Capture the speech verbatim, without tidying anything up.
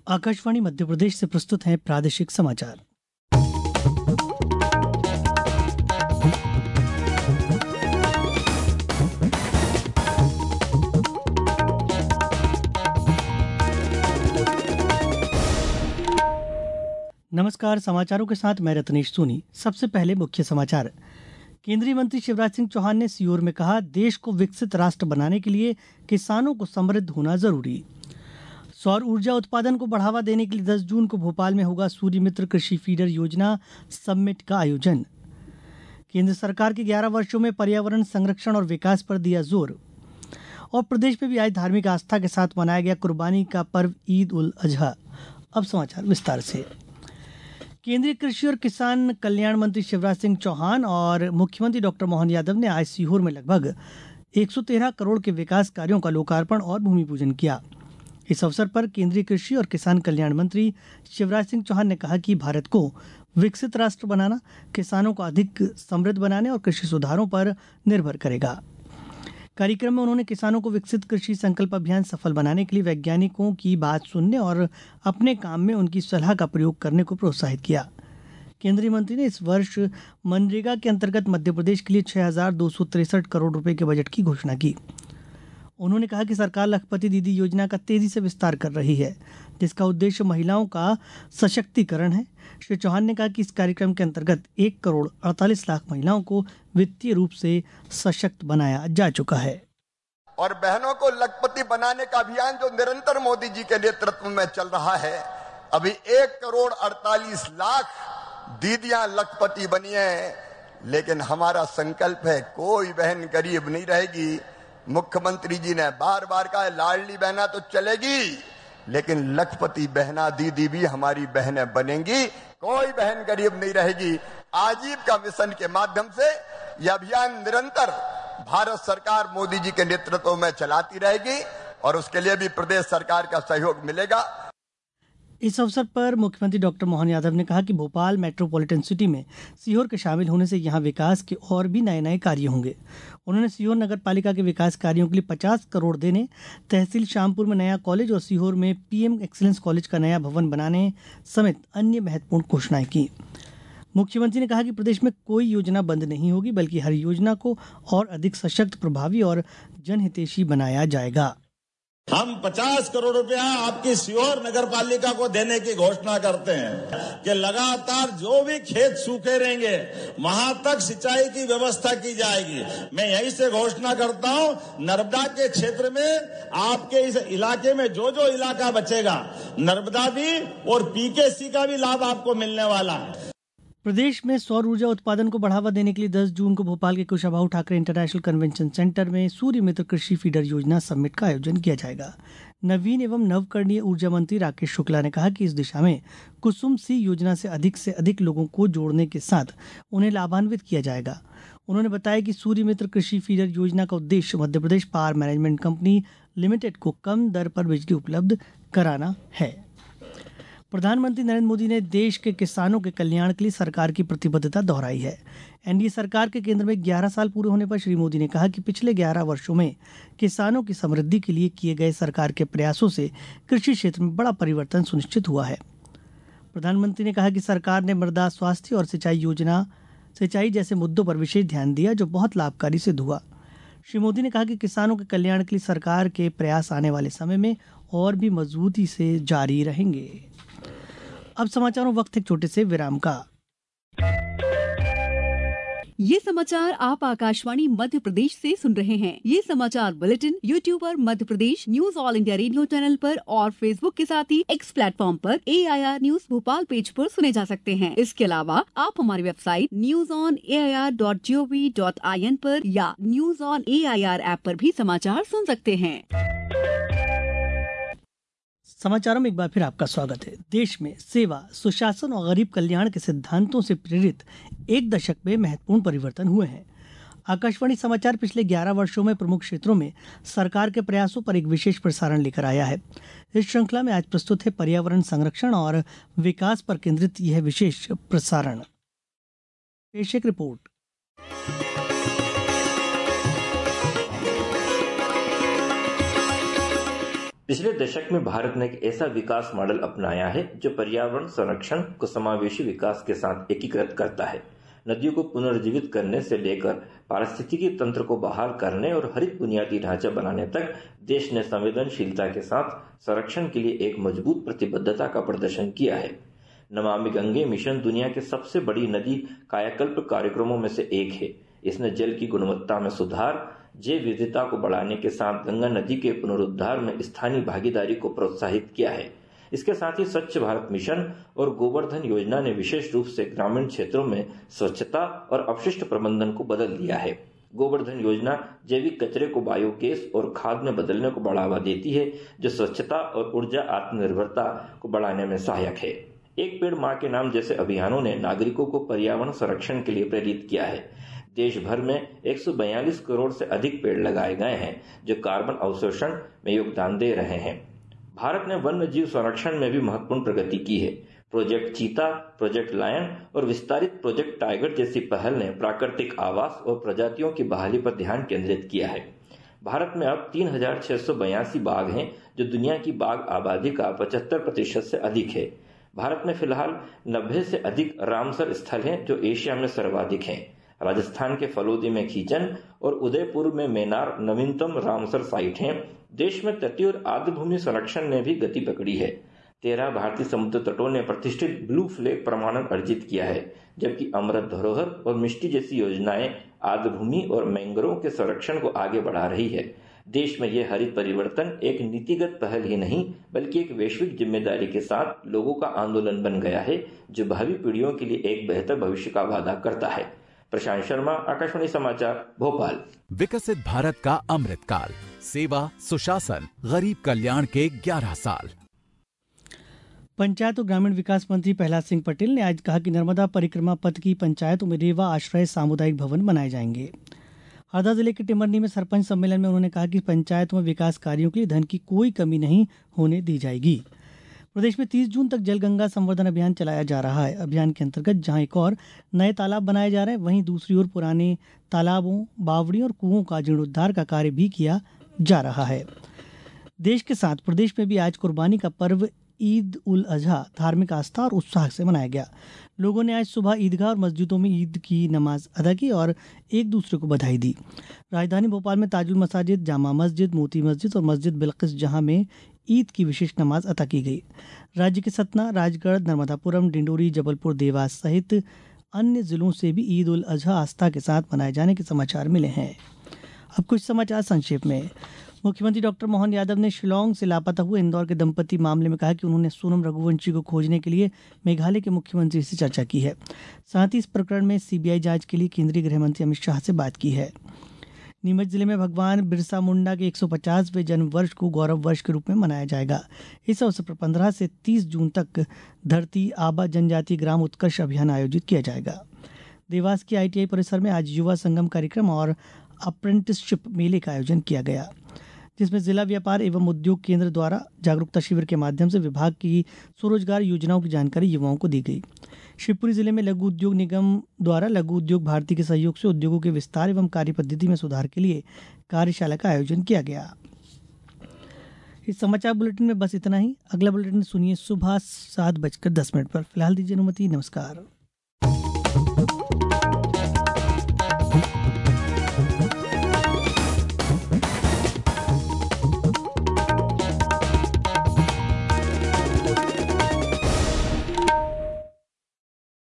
आकाशवाणी मध्य प्रदेश से प्रस्तुत हैं प्रादेशिक समाचार। नमस्कार, समाचारों के साथ मैं रत्नेश सोनी। सबसे पहले मुख्य समाचार। केंद्रीय मंत्री शिवराज सिंह चौहान ने सीहोर में कहा, देश को विकसित राष्ट्र बनाने के लिए किसानों को समृद्ध होना जरूरी। सौर ऊर्जा उत्पादन को बढ़ावा देने के लिए दस जून को भोपाल में होगा सूर्य मित्र कृषि फीडर योजना समिट का आयोजन। केंद्र सरकार के ग्यारह वर्षों में पर्यावरण संरक्षण और विकास पर दिया जोर। और प्रदेश में भी आज धार्मिक आस्था के साथ मनाया गया कुर्बानी का पर्व ईद उल अजहा। अब समाचार विस्तार से। केंद्रीय कृषि और किसान कल्याण मंत्री शिवराज सिंह चौहान और मुख्यमंत्री डॉक्टर मोहन यादव ने आज सीहोर में लगभग एक सौ तेरह करोड़ के विकास कार्यों का लोकार्पण और भूमि पूजन किया। इस अवसर पर केंद्रीय कृषि और किसान कल्याण मंत्री शिवराज सिंह चौहान ने कहा कि भारत को विकसित राष्ट्र बनाना किसानों को अधिक समृद्ध बनाने और कृषि सुधारों पर निर्भर करेगा। कार्यक्रम में उन्होंने किसानों को विकसित कृषि संकल्प अभियान सफल बनाने के लिए वैज्ञानिकों की बात सुनने और अपने काम में उनकी सलाह का प्रयोग करने को प्रोत्साहित किया। केंद्रीय मंत्री ने इस वर्ष मनरेगा के अंतर्गत मध्य प्रदेश के लिए छह हजार दो सौ तिरसठ करोड़ रुपए के बजट की घोषणा की। उन्होंने कहा कि सरकार लखपति दीदी योजना का तेजी से विस्तार कर रही है, जिसका उद्देश्य महिलाओं का सशक्तिकरण है। श्री चौहान ने कहा कि इस कार्यक्रम के अंतर्गत एक करोड़ अड़तालीस लाख महिलाओं को वित्तीय रूप से सशक्त बनाया जा चुका है। और बहनों को लखपति बनाने का अभियान जो निरंतर मोदी जी के नेतृत्व में चल रहा है, अभी एक करोड़ अड़तालीस लाख दीदियां लखपति बनी है। लेकिन हमारा संकल्प है कोई बहन गरीब नहीं रहेगी। मुख्यमंत्री जी ने बार बार कहा, लाडली बहना तो चलेगी, लेकिन लखपति बहना दीदी भी हमारी बहनें बनेंगी। कोई बहन गरीब नहीं रहेगी। आजीविका मिशन के माध्यम से यह अभियान निरंतर भारत सरकार मोदी जी के नेतृत्व में चलाती रहेगी और उसके लिए भी प्रदेश सरकार का सहयोग मिलेगा। इस अवसर पर मुख्यमंत्री डॉक्टर मोहन यादव ने कहा कि भोपाल मेट्रोपॉलिटन सिटी में सीहोर के शामिल होने से यहां विकास के और भी नए नए कार्य होंगे। उन्होंने सीहोर नगर पालिका के विकास कार्यों के लिए पचास करोड़ देने, तहसील शामपुर में नया कॉलेज और सीहोर में पीएम एक्सीलेंस कॉलेज का नया भवन बनाने समेत अन्य महत्वपूर्ण घोषणाएं की। मुख्यमंत्री ने कहा कि प्रदेश में कोई योजना बंद नहीं होगी, बल्कि हर योजना को और अधिक सशक्त, प्रभावी और जनहितैषी बनाया जाएगा। हम पचास करोड़ रुपया आपकी सीहोर नगर पालिका को देने की घोषणा करते हैं कि लगातार जो भी खेत सूखे रहेंगे वहां तक सिंचाई की व्यवस्था की जाएगी। मैं यहीं से घोषणा करता हूं, नर्मदा के क्षेत्र में आपके इस इलाके में जो जो इलाका बचेगा, नर्मदा भी और पीकेसी का भी लाभ आपको मिलने वाला है। प्रदेश में सौर ऊर्जा उत्पादन को बढ़ावा देने के लिए दस जून को भोपाल के Kushabhau Thakre international convention centre में सूर्य मित्र कृषि फीडर योजना समिट का आयोजन किया जाएगा। नवीन एवं नवकरणीय ऊर्जा मंत्री राकेश शुक्ला ने कहा कि इस दिशा में कुसुम सी योजना से अधिक से अधिक लोगों को जोड़ने के साथ उन्हें लाभान्वित किया जाएगा। उन्होंने बताया कि सूर्य मित्र कृषि फीडर योजना का उद्देश्य Madhya Pradesh power management company limited को कम दर पर बिजली उपलब्ध कराना है। प्रधानमंत्री नरेंद्र मोदी ने देश के किसानों के कल्याण के लिए सरकार की प्रतिबद्धता दोहराई है। एनडीए सरकार के केंद्र में ग्यारह साल पूरे होने पर श्री मोदी ने कहा कि पिछले ग्यारह वर्षों में किसानों की समृद्धि के लिए किए गए सरकार के प्रयासों से कृषि क्षेत्र में बड़ा परिवर्तन सुनिश्चित हुआ है। प्रधानमंत्री ने कहा कि सरकार ने मृदा स्वास्थ्य और सिंचाई योजना सिंचाई जैसे मुद्दों पर विशेष ध्यान दिया, जो बहुत लाभकारी सिद्ध हुआ। श्री मोदी ने कहा कि किसानों के कल्याण के लिए सरकार के प्रयास आने वाले समय में और भी मजबूती से जारी रहेंगे। अब समाचारों वक्त एक छोटे से विराम का। ये समाचार आप आकाशवाणी मध्य प्रदेश से सुन रहे हैं। ये समाचार बुलेटिन यूट्यूब पर Madhya Pradesh news All India Radio channel पर और फेसबुक के साथ ही एक्स प्लेटफॉर्म पर A I R news Bhopal page पर सुने जा सकते हैं। इसके अलावा आप हमारी website news on A I R dot G O V dot I N पर या news on A I R app पर भी समाचार सुन सकते हैं। समाचारों में एक बार फिर आपका स्वागत है। देश में सेवा, सुशासन और गरीब कल्याण के सिद्धांतों से प्रेरित एक दशक में महत्वपूर्ण परिवर्तन हुए हैं। आकाशवाणी समाचार पिछले ग्यारह वर्षों में प्रमुख क्षेत्रों में सरकार के प्रयासों पर एक विशेष प्रसारण लेकर आया है। इस श्रृंखला में आज प्रस्तुत है पर्यावरण संरक्षण और विकास पर केंद्रित यह विशेष प्रसारण। पेश एक रिपोर्ट। पिछले दशक में भारत ने एक ऐसा विकास मॉडल अपनाया है जो पर्यावरण संरक्षण को समावेशी विकास के साथ एकीकृत करता है। नदियों को पुनर्जीवित करने से लेकर पारिस्थितिकी तंत्र को बहाल करने और हरित बुनियादी ढांचा बनाने तक देश ने संवेदनशीलता के साथ संरक्षण के लिए एक मजबूत प्रतिबद्धता का प्रदर्शन किया है। नमामि गंगे मिशन दुनिया के सबसे बड़ी नदी कायाकल्प कार्यक्रमों में से एक है। इसने जल की गुणवत्ता में सुधार, जैव विविधता को बढ़ाने के साथ गंगा नदी के पुनरुद्धार में स्थानीय भागीदारी को प्रोत्साहित किया है। इसके साथ ही स्वच्छ भारत मिशन और गोवर्धन योजना ने विशेष रूप से ग्रामीण क्षेत्रों में स्वच्छता और अपशिष्ट प्रबंधन को बदल दिया है। गोवर्धन योजना जैविक कचरे को बायोगैस और खाद में बदलने को बढ़ावा देती है, जो स्वच्छता और ऊर्जा आत्मनिर्भरता को बढ़ाने में सहायक है। एक पेड़ मां के नाम जैसे अभियानों ने नागरिकों को पर्यावरण संरक्षण के लिए प्रेरित किया है। देश भर में एक सौ बयालीस करोड़ से अधिक पेड़ लगाए गए हैं, जो कार्बन अवशोषण में योगदान दे रहे हैं। भारत ने वन्य जीव संरक्षण में भी महत्वपूर्ण प्रगति की है। प्रोजेक्ट चीता, प्रोजेक्ट लायन और विस्तारित प्रोजेक्ट टाइगर जैसी पहल ने प्राकृतिक आवास और प्रजातियों की बहाली पर ध्यान केंद्रित किया है। भारत में अब तीन हजार छह सौ बयासी बाघ हैं, जो दुनिया की बाघ आबादी का पचहत्तर प्रतिशत से अधिक है। भारत में फिलहाल नब्बे से अधिक रामसर स्थल हैं, जो एशिया में सर्वाधिक हैं। राजस्थान के फलोदी में खीचन और उदयपुर में मेनार नवीनतम रामसर साइट हैं। देश में तटीय और आर्द्र भूमि संरक्षण ने भी गति पकड़ी है। तेरह भारतीय समुद्र तटों ने प्रतिष्ठित ब्लू फ्लैग प्रमाणन अर्जित किया है, जबकि अमृत धरोहर और मिष्टी जैसी योजनाएं आर्द्र भूमि और मैंग्रोव के संरक्षण को आगे बढ़ा रही है। देश में यह हरित परिवर्तन एक नीतिगत पहल ही नहीं, बल्कि एक वैश्विक जिम्मेदारी के साथ लोगों का आंदोलन बन गया है, जो भावी पीढ़ियों के लिए एक बेहतर भविष्य का वादा करता है। प्रशांत शर्मा, आकाशवाणी समाचार, भोपाल। विकसित भारत का अमृतकाल, सेवा, सुशासन, गरीब कल्याण के ग्यारह साल। पंचायत और ग्रामीण विकास मंत्री प्रहलाद सिंह पटेल ने आज कहा कि नर्मदा परिक्रमा पथ की पंचायतों में रेवा आश्रय सामुदायिक भवन बनाए जाएंगे। हरदा जिले के टिमरनी में सरपंच सम्मेलन में उन्होंने कहा कि पंचायतों में विकास कार्यों के लिए धन की कोई कमी नहीं होने दी जाएगी। प्रदेश में तीस जून तक जल गंगा संवर्धन अभियान चलाया जा रहा है। अभियान के अंतर्गत जहां एक और नए तालाब बनाए जा रहे हैं, वहीं दूसरी ओर पुराने तालाबों, बावड़ियों और कुओं का जीर्णोद्धार का कार्य भी किया जा रहा है। देश के साथ प्रदेश में भी आज कुर्बानी का पर्व ईद उल अजहा धार्मिक आस्था और उत्साह से मनाया गया। लोगों ने आज सुबह ईदगाह और मस्जिदों में ईद की नमाज अदा की और एक दूसरे को बधाई दी। राजधानी भोपाल में ताजुल मसाजिद, जामा मस्जिद, मोती मस्जिद और मस्जिद बिल्किस जहां में ईद की विशेष नमाज अता की गई। राज्य के सतना, राजगढ़, नर्मदापुरम, डिंडोरी, जबलपुर, देवास सहित अन्य जिलों से भी ईद उल अजहा आस्था के साथ मनाए जाने के समाचार मिले हैं। अब कुछ समाचार संक्षेप में। मुख्यमंत्री डॉक्टर मोहन यादव ने शिलांग से लापता हुए इंदौर के दंपति मामले में कहा कि उन्होंने सोनम रघुवंशी को खोजने के लिए मेघालय के मुख्यमंत्री से चर्चा की है। साथ ही इस प्रकरण में सीबीआई जांच के लिए केंद्रीय गृह मंत्री अमित शाह से बात की है। नीमच जिले में भगवान बिरसा मुंडा के एक सौ पचासवें जन्म वर्ष को गौरव वर्ष के रूप में मनाया जाएगा। इस अवसर पर पंद्रह से तीस जून तक धरती आबा जनजातीय ग्राम उत्कर्ष अभियान आयोजित किया जाएगा। देवास के आईटीआई परिसर में आज युवा संगम कार्यक्रम और अप्रेंटिसशिप मेले का आयोजन किया गया, जिसमें जिला व्यापार एवं उद्योग केंद्र द्वारा जागरूकता शिविर के माध्यम से विभाग की स्वरोजगार योजनाओं की जानकारी युवाओं को दी गई। शिवपुरी जिले में लघु उद्योग निगम द्वारा लघु उद्योग भारती के सहयोग से उद्योगों के विस्तार एवं कार्य पद्धति में सुधार के लिए कार्यशाला का आयोजन किया गया। इस समाचार बुलेटिन में बस इतना ही। अगला बुलेटिन सुनिए सुबह सात बजकर दस मिनट पर। फिलहाल दीजिए अनुमति। नमस्कार।